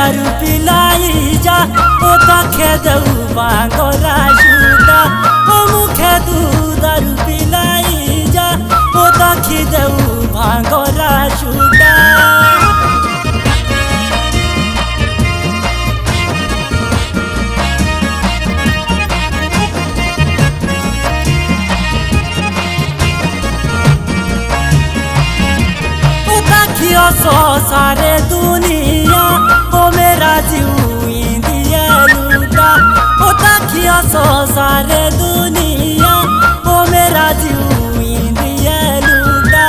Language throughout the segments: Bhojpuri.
दारू पिलाई जा ओ ताखे देऊ बांगोरा शुदा ओ मुखे दू दारू पिलाई जा ओ ताखी देऊ बांगोरा शुदा सो सारे दुनिया ओ मेरा जीव इंदिया लूटा ओ ताकिया सो सारे दुनिया ओ मेरा जीव इंदिया लूटा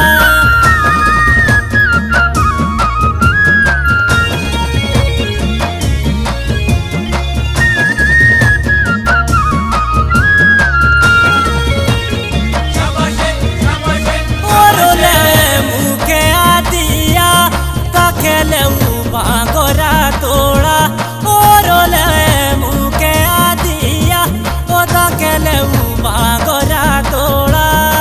बांगोरा तोड़ा और मुके आदिया ओ दकेले बांगोरा तोड़ा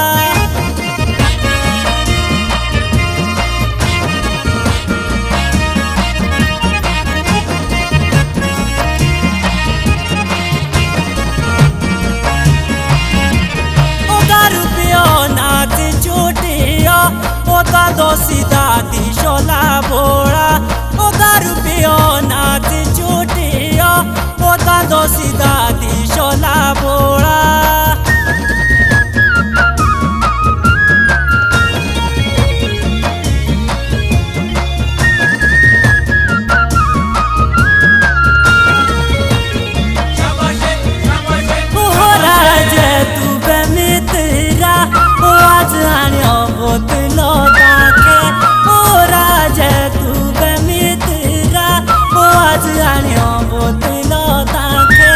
ओ दारू पियो नाच चोटिया ओ ता दोषी दादी शोला बोड़ा ओ दारू पियो नाच चोटिया ओ ता दोषी दादी शोला बोड़ा राजे तू बे मित्रा ओ आज आनियो बोतलो ताके ओ राजे तू बे मित्रा ओ आज आनियो बोतलो ताके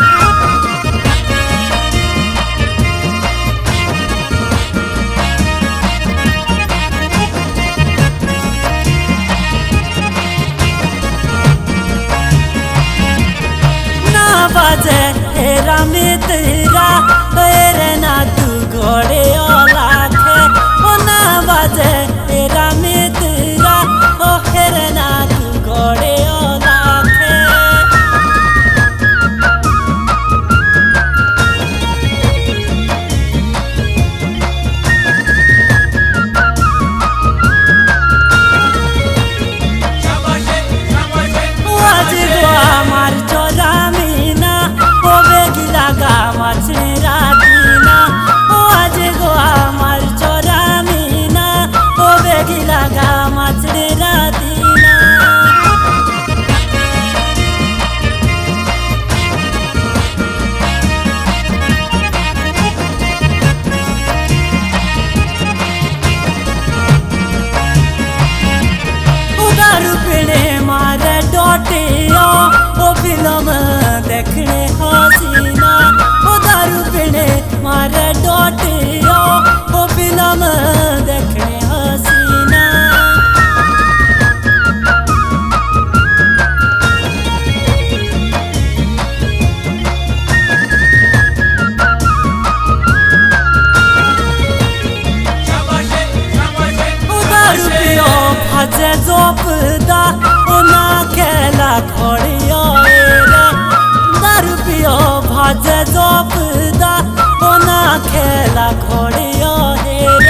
ना बाजे हेरा मित्रा तेरे ना तू घोड़े लाखे ओ ना बाजे हेरा मित्रा ओ हेरे ना तू घोड़े लाखे आज गोवा मार चोरा मीना ओ बेगिला गा मछली रातीना ओ आज गोवा मार चोरा मीना ओ बेगिला गा मछली रातीना दारू पीने मारे डोटियो ओ फिल्म देखने हसीना ओ दारू पीने मारे डोटियो ओ फिल्म देखने हसीना दारू पियो भजे जोपदा ओ ना खेला खोड़ियो रे दारू पियो भजे जोपदा ओ ना खेला खोड़ियो रे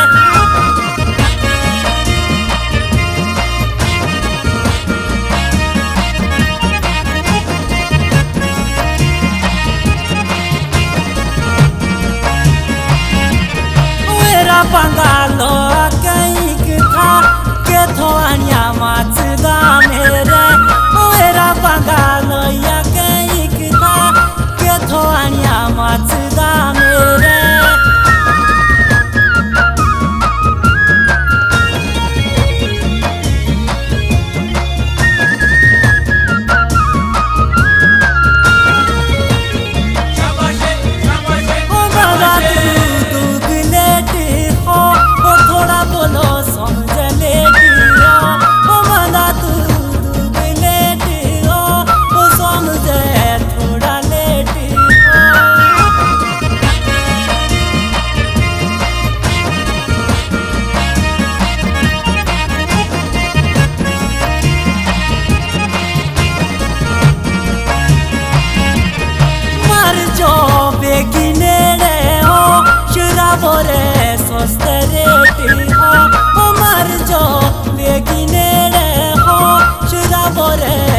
मेरा बंगालो कहीं था के थोआनिया माचदा मेरे मेरा बंगालो या कहीं था के थोआनिया माचदा मेरे ओ बाबा तू दुगलेट हो शिरावरे सस्ते रेटी हो, ओ मार जो बेगिने रे हो, शिरावरे